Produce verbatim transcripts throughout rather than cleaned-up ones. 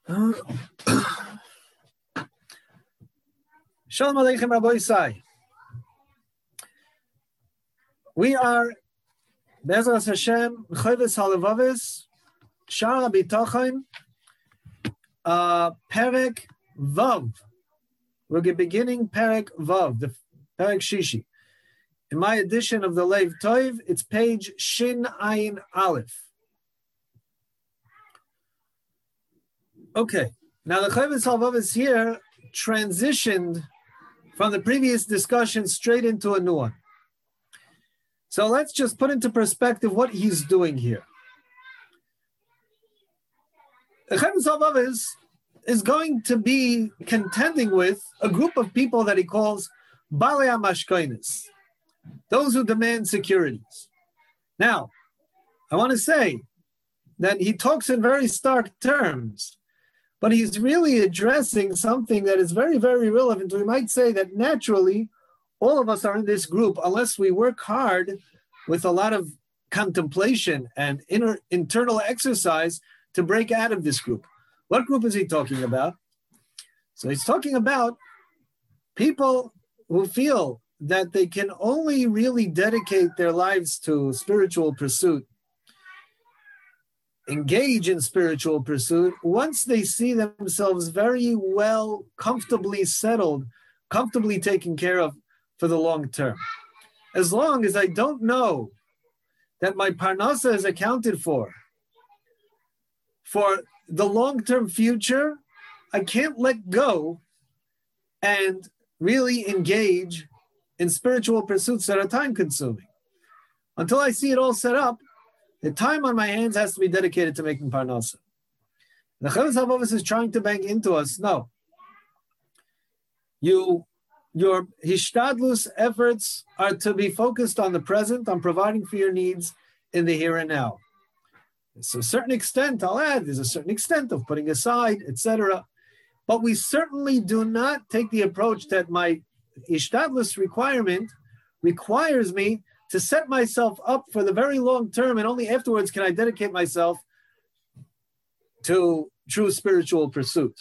Shalom Aleichem Rabbi Isai. We are Be'ezras Hashem Choves Halavavis Shara B'Tachon uh, Perek Vav. We're beginning Perek Vav, the Perek Shishi. In my edition of the Leiv Tov, it's page Shin Ayin Aleph. Okay, now the Choves Halavavis here transitioned from the previous discussion straight into a new one. So let's just put into perspective what he's doing here. The Choves Halavavis is going to be contending with a group of people that he calls Balei HaMashkonos, those who demand securities. Now, I want to say that he talks in very stark terms, but he's really addressing something that is very, very relevant. We might say that naturally, all of us are in this group unless we work hard with a lot of contemplation and inner, internal exercise to break out of this group. What group is he talking about? So he's talking about people who feel that they can only really dedicate their lives to spiritual pursuit, engage in spiritual pursuit, once they see themselves very well, comfortably settled, comfortably taken care of for the long term. As long as I don't know that my parnasa is accounted for, for the long-term future, I can't let go and really engage in spiritual pursuits that are time-consuming. Until I see it all set up, the time on my hands has to be dedicated to making parnasa. The Choves Halavavis is trying to bang into us, no. You, your hishtadlus efforts are to be focused on the present, on providing for your needs in the here and now. To a certain extent, I'll add, there's a certain extent of putting aside, et cetera. But we certainly do not take the approach that my hishtadlus requirement requires me to set myself up for the very long term, and only afterwards can I dedicate myself to true spiritual pursuit.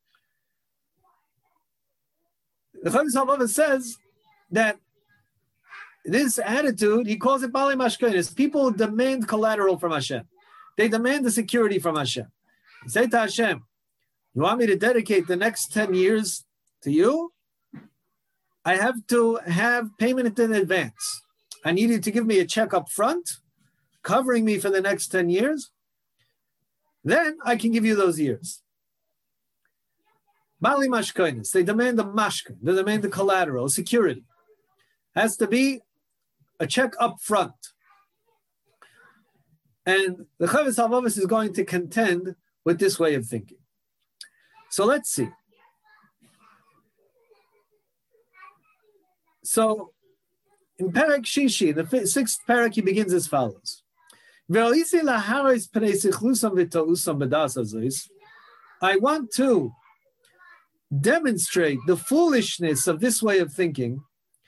The Choves Halavavis says that this attitude, he calls it Balei HaMashkonos. People demand collateral from Hashem. They demand the security from Hashem. They say to Hashem, you want me to dedicate the next ten years to you? I have to have payment in advance. I need you to give me a check up front, covering me for the next ten years. Then I can give you those years. Balei HaMashkonos, they demand the mashka, they demand the collateral, security. Has to be a check up front. And the Choves Halavavis is going to contend with this way of thinking. So let's see. So in Perek Shishi, the sixth Perek, he begins as follows. I want to demonstrate the foolishness of this way of thinking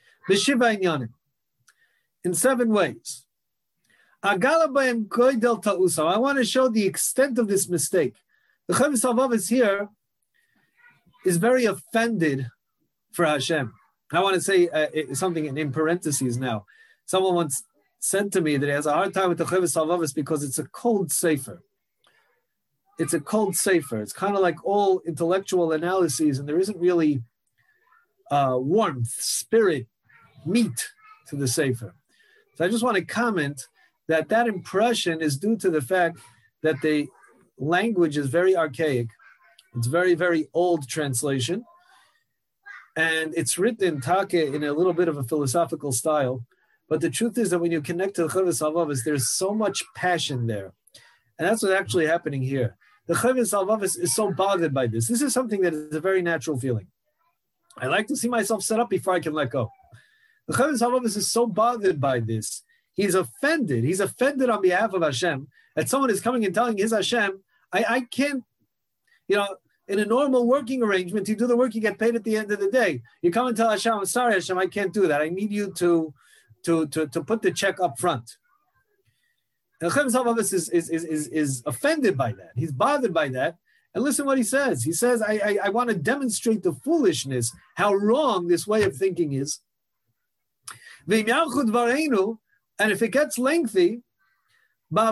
in seven ways. I want to show the extent of this mistake. The Choves Halavavis here is very offended for Hashem. I want to say uh, something in, in parentheses now. Someone once said to me that he has a hard time with the Choves Halavavis because it's a cold sefer. It's a cold sefer. It's kind of like all intellectual analyses, and there isn't really uh, warmth, spirit, meat to the sefer. So I just want to comment that that impression is due to the fact that the language is very archaic. It's very, very old translation. And it's written take in a little bit of a philosophical style. But the truth is that when you connect to the Choves Halavavis, there's so much passion there. And that's what's actually happening here. The Choves Halavavis is so bothered by this. This is something that is a very natural feeling. I like to see myself set up before I can let go. The Choves Halavavis is so bothered by this. He's offended. He's offended on behalf of Hashem that someone is coming and telling his Hashem, I, I can't, you know, in a normal working arrangement, you do the work, you get paid at the end of the day. You come and tell Hashem, I'm sorry, Hashem, I can't do that. I need you to, to, to, to put the check up front. And Choves Halavavis is, is, is, is, is offended by that. He's bothered by that. And listen what he says. He says, I, I, I want to demonstrate the foolishness, how wrong this way of thinking is. And if it gets lengthy, I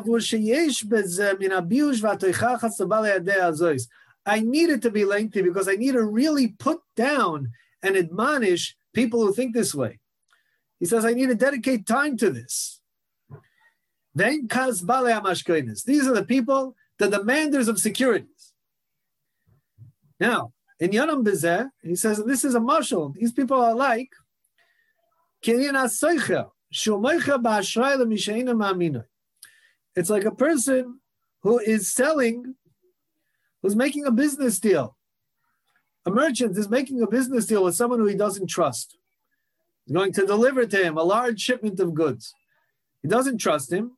need it to be lengthy because I need to really put down and admonish people who think this way. He says, I need to dedicate time to this. These are the people, the demanders of securities. Now, in Yanam Bezeh, he says, this is a mashal. These people are like, it's like a person who is selling, who's making a business deal. A merchant is making a business deal with someone who he doesn't trust. He's going to deliver to him a large shipment of goods. He doesn't trust him.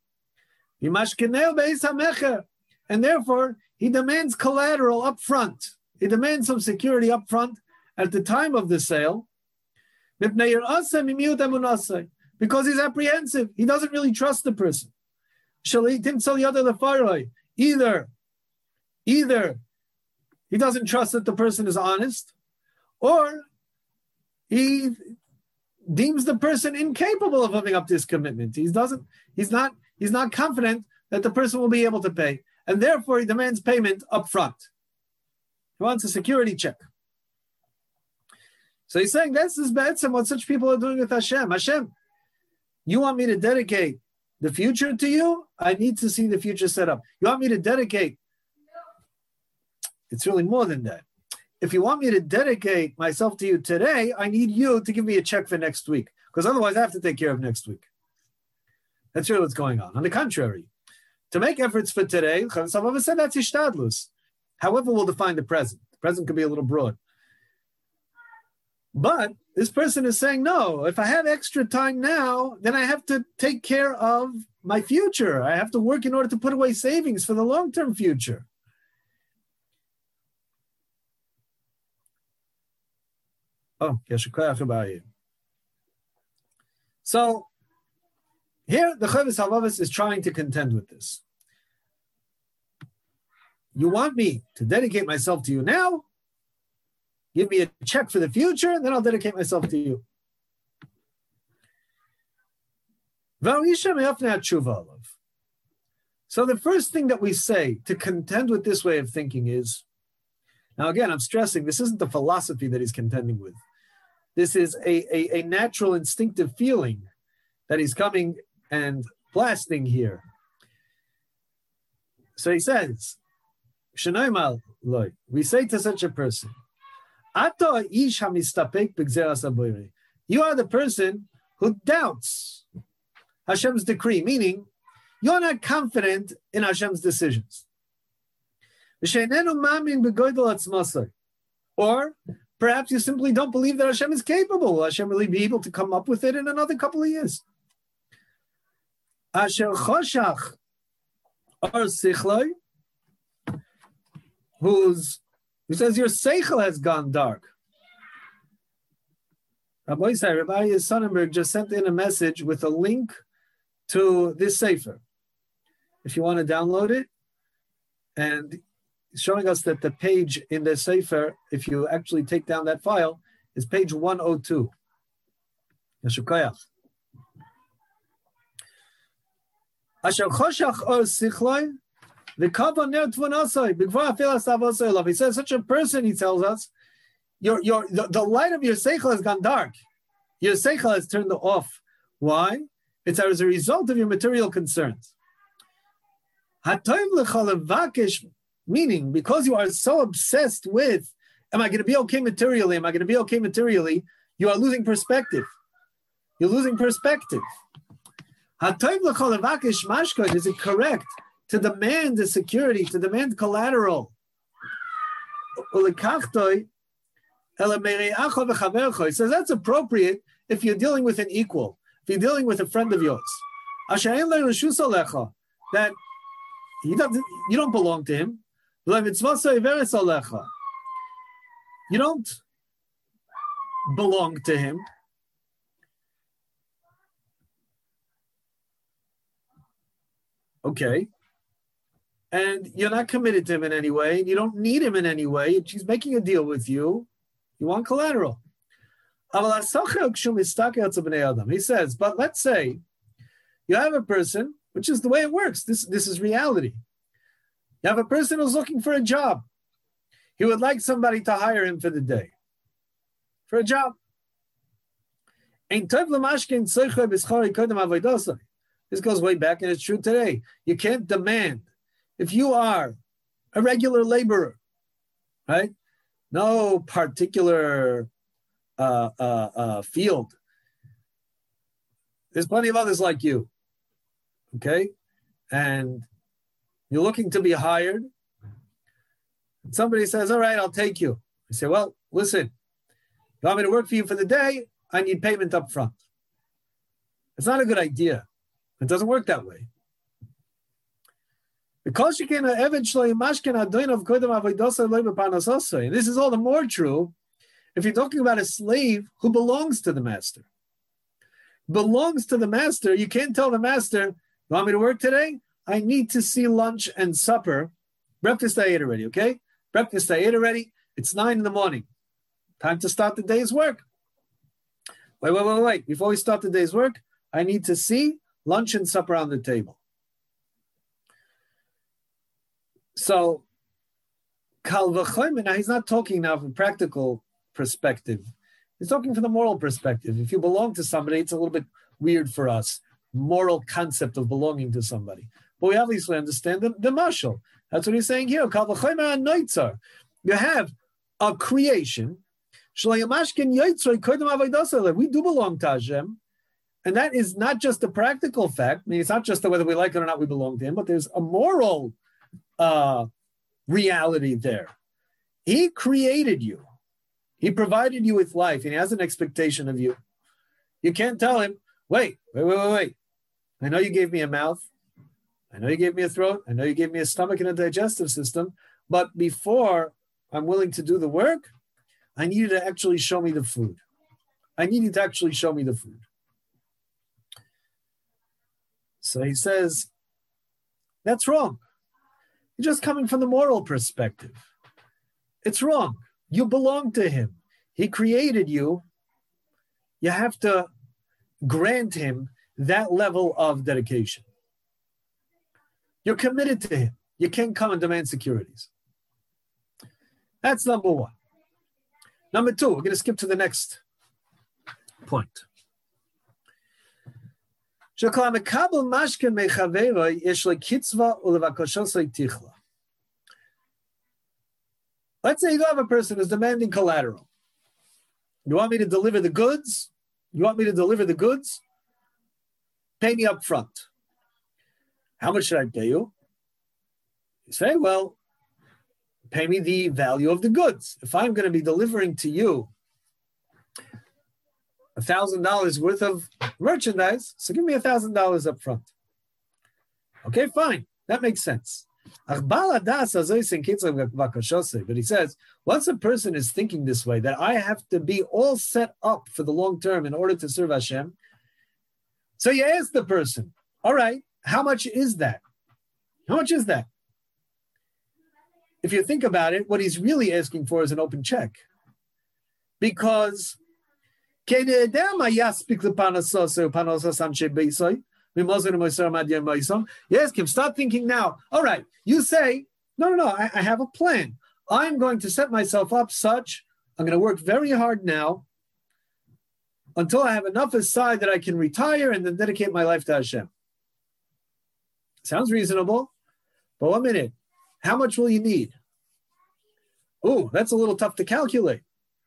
And therefore, he demands collateral up front. He demands some security up front at the time of the sale. Because he's apprehensive. He doesn't really trust the person. Either, either he doesn't trust that the person is honest, or he deems the person incapable of living up to his commitment. He doesn't, he's not, he's not confident that the person will be able to pay, and therefore he demands payment up front. He wants a security check. So he's saying that's this b'etzem what such people are doing with Hashem. Hashem, you want me to dedicate the future to you? I need to see the future set up. You want me to dedicate? It's really more than that. If you want me to dedicate myself to you today, I need you to give me a check for next week, because otherwise I have to take care of next week. That's really what's going on. On the contrary, to make efforts for today, some of us said that's ishtadlus. However, we'll define the present. The present could be a little broad. But this person is saying, no, if I have extra time now, then I have to take care of my future. I have to work in order to put away savings for the long-term future. Oh, so here the Chovos HaLevavos is trying to contend with this. You want me to dedicate myself to you now? Give me a check for the future, and then I'll dedicate myself to you. So the first thing that we say to contend with this way of thinking is, now again, I'm stressing, this isn't the philosophy that he's contending with. This is a, a, a natural instinctive feeling that he's coming and blasting here. So he says, we say to such a person, you are the person who doubts Hashem's decree, meaning you're not confident in Hashem's decisions. Or perhaps you simply don't believe that Hashem is capable. Will Hashem really be able to come up with it in another couple of years? Who's He says your seichel has gone dark. Rabbi Yisrael, Rabbi Sonnenberg just sent in a message with a link to this sefer. If you want to download it, and showing us that the page in the sefer, if you actually take down that file, is page one oh two. Yashukayach. Asher choshach or sichloi. He says, such a person, he tells us, your, your, the, the light of your seichel has gone dark. Your seichel has turned off. Why? It's as a result of your material concerns. Meaning, because you are so obsessed with, am I going to be okay materially? Am I going to be okay materially? You are losing perspective. You're losing perspective. Is it correct to demand the security, to demand collateral? He says that's appropriate if you're dealing with an equal, if you're dealing with a friend of yours. That he doesn't, you don't belong to him. You don't belong to him. Okay. and you're not committed to him in any way, and you don't need him in any way, and she's making a deal with you, you want collateral. He says, but let's say you have a person, which is the way it works. This, this is reality. You have a person who's looking for a job. He would like somebody to hire him for the day, for a job. This goes way back, and it's true today. You can't demand, if you are a regular laborer, right? No particular uh, uh, uh, field. There's plenty of others like you, okay? And you're looking to be hired. And somebody says, all right, I'll take you. You say, well, listen, you want me to work for you for the day? I need payment up front. It's not a good idea. It doesn't work that way. Because you can and this is all the more true if you're talking about a slave who belongs to the master. Belongs to the master, you can't tell the master, you want me to work today? I need to see lunch and supper. Breakfast I ate already, okay? Breakfast I ate already. It's nine in the morning. Time to start the day's work. Wait, wait, wait, wait. Before we start the day's work, I need to see lunch and supper on the table. So, Kal v'chomer, now he's not talking now from a practical perspective. He's talking from the moral perspective. If you belong to somebody, it's a little bit weird for us, moral concept of belonging to somebody. But we obviously understand the, the mashal. That's what he's saying here. Kal v'chomer anoitzer. You have a creation. We do belong to Hashem. And that is not just a practical fact. I mean, it's not just that whether we like it or not, we belong to him, but there's a moral uh, reality there. He created you. He provided you with life, and he has an expectation of you. You can't tell him, wait, wait, wait, wait, wait. I know you gave me a mouth. I know you gave me a throat. I know you gave me a stomach and a digestive system. But before I'm willing to do the work, I need you to actually show me the food. I need you to actually show me the food. So he says, that's wrong. You're just coming from the moral perspective. It's wrong. You belong to him. He created you. You have to grant him that level of dedication. You're committed to him. You can't come and demand securities. That's number one. Number two, we're going to skip to the next point. Let's say you have a person who's demanding collateral. You want me to deliver the goods? You want me to deliver the goods? Pay me up front. How much should I pay you? You say, well, pay me the value of the goods. If I'm going to be delivering to you a thousand dollars worth of merchandise, so give me a thousand dollars up front. Okay, fine. That makes sense. But he says, once a person is thinking this way, that I have to be all set up for the long term in order to serve Hashem, so you ask the person, all right, how much is that? How much is that? If you think about it, what he's really asking for is an open check. Because you ask him, start thinking now. All right, you say, no, no, no, I, I have a plan. I'm going to set myself up such, I'm going to work very hard now until I have enough aside that I can retire and then dedicate my life to Hashem. Sounds reasonable, but one minute. How much will you need? Oh, that's a little tough to calculate.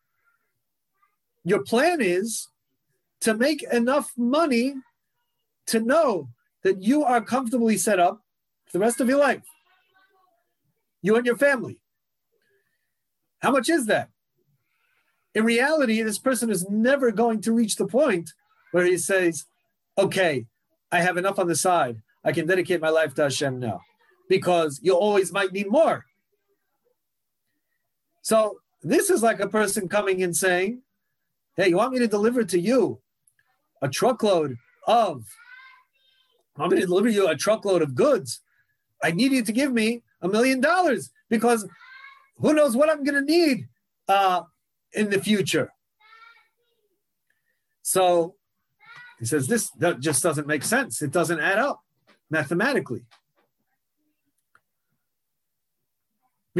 Your plan is to make enough money to know that you are comfortably set up for the rest of your life. You and your family. How much is that? In reality, this person is never going to reach the point where he says, okay, I have enough on the side. I can dedicate my life to Hashem now. Because you always might need more. So this is like a person coming and saying, hey, you want me to deliver to you a truckload of, you want me to deliver you a truckload of goods? I need you to give me a million dollars because who knows what I'm going to need uh, in the future. So he says, this just doesn't make sense. It doesn't add up mathematically. He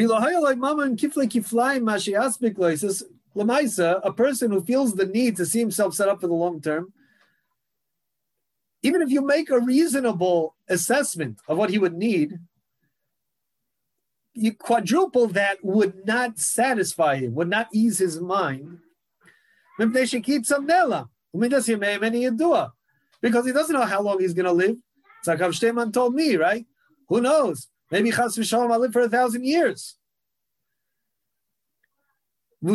says, Lamaisa, a person who feels the need to see himself set up for the long term, even if you make a reasonable assessment of what he would need, you quadruple that would not satisfy him, would not ease his mind. Because he doesn't know how long he's going to live. It's like Rav Shteinman told me, right? Who knows? Maybe Chas v'Shalom I'll live for a thousand years. So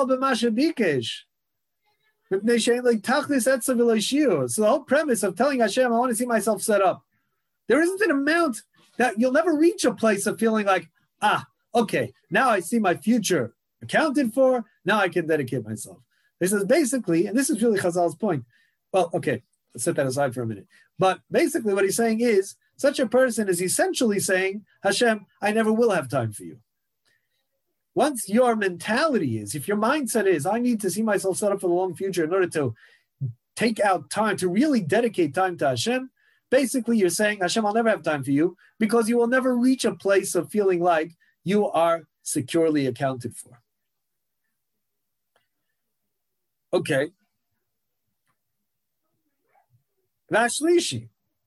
the whole premise of telling Hashem, I want to see myself set up, there isn't an amount that you'll never reach a place of feeling like, ah, okay, now I see my future accounted for, now I can dedicate myself. This is basically, and this is really Chazal's point. Well, okay, let's set that aside for a minute. But basically what he's saying is, such a person is essentially saying, Hashem, I never will have time for you. Once your mentality is, if your mindset is, I need to see myself set up for the long future in order to take out time, to really dedicate time to Hashem, basically you're saying, Hashem, I'll never have time for you because you will never reach a place of feeling like you are securely accounted for. Okay. Vashlishi.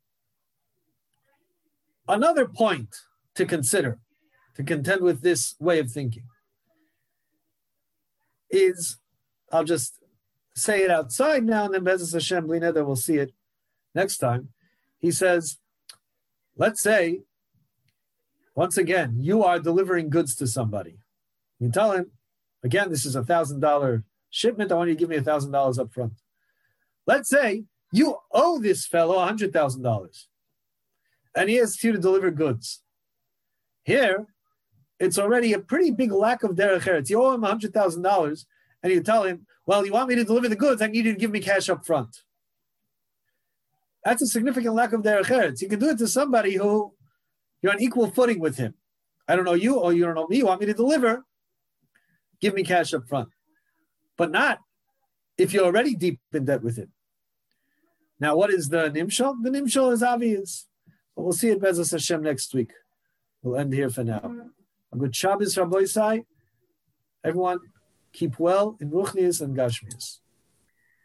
Another point to consider, to contend with this way of thinking, is, I'll just say it outside now, and then Bezos Hashem, Bli Neder, we'll see it next time. He says, let's say, once again, you are delivering goods to somebody. You tell him, again, this is a one thousand dollars shipment, I want you to give me one thousand dollars up front. Let's say you owe this fellow one hundred thousand dollars, and he asks you to deliver goods. Here, it's already a pretty big lack of derech eretz. You owe him one hundred thousand dollars, and you tell him, well, you want me to deliver the goods, I need you to give me cash up front. That's a significant lack of derech eretz. You can do it to somebody who you're on equal footing with him. I don't know you, or you don't know me. You want me to deliver, give me cash up front. But not if you're already deep in debt with him. Now, what is the nimshal? The nimshal is obvious. But we'll see it Bezos Hashem next week. We'll end here for now. A good Shabbos, Rabbi Isai. Everyone, keep well in Ruchnius and Gashmius.